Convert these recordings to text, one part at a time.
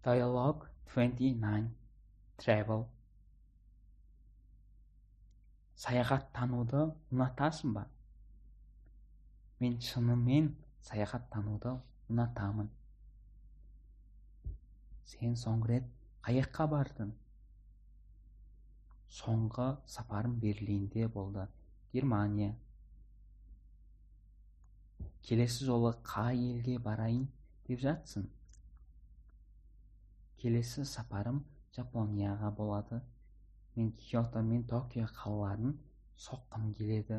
Dialogue 29 Travel. Саяхаттануды ұнатасың ба? Мен шынымен саяхаттануды ұнатамын. Сен соңғы рет қаяққа бардың? Соңғы сапарым Берлинде болды, Германия. Келесі жолы қай елге барайын деп жатсың? Келесі сапарым Жапонияға болады. Мен Киото мен Токио қалаларын соққым келеді.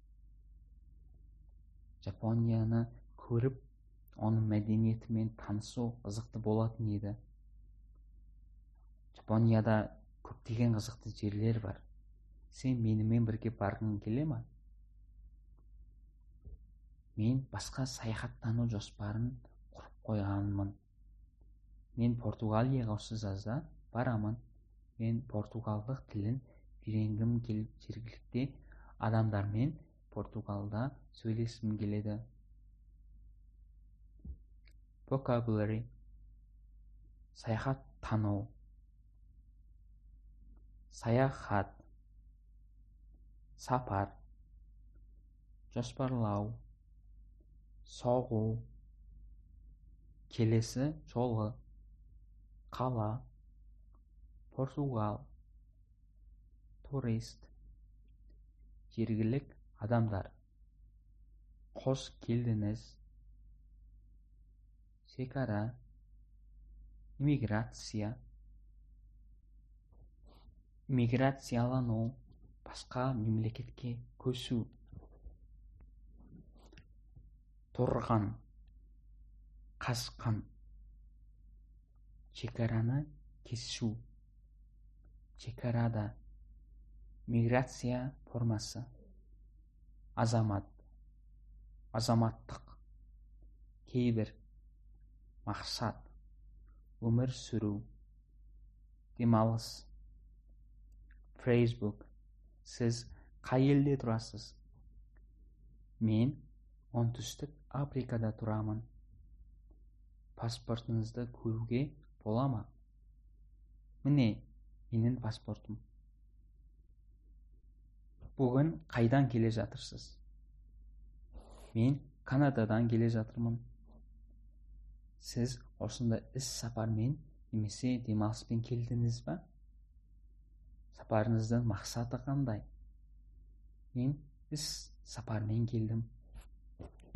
Жапонияны көріп, оның мәдениетімен танысу қызықты болатын еді. Жапонияда көптеген қызықты жерлер бар. Сен менімен бірге барғың келе ме? Мен басқа саяхаттану жоспарын құрып қойғанмын. Мен Португалияға осы жазда барамын. Мен португалдық тілін үйренгім келіп, жергілікті адамдармен Португалда сөйлескім келеді. Vocabulary. Саяхаттану. Саяхат. Сапар. Жоспарлау. Соғу. Келесі жолы. Қала. Португал. Турист. Жергілік адамдар. Қош келдіңіз. Шекара. Иммиграция. Иммиграциялану. Басқа мемлекетке көшу. Тұрған. Қашқан. Шекараны кесу. Шекарада. Миграция формасы. Азамат. Азаматтық. Кейбір. Мақсат. Өмір сүру. Демалыс. Facebook. Сіз қай елде тұрасыз? Мен оңтүстік Африкада тұрамын. Паспортыңызды көруге бола ма? Міне, менің паспортым. Бүгін қайдан келе жатырсыз? Мен Канададан келе жатырмын. Сіз осында іс сапармен немесе демалыспен келдіңіз ба? Сапарыңыздың мақсаты қандай? Мен іс сапармен келдім.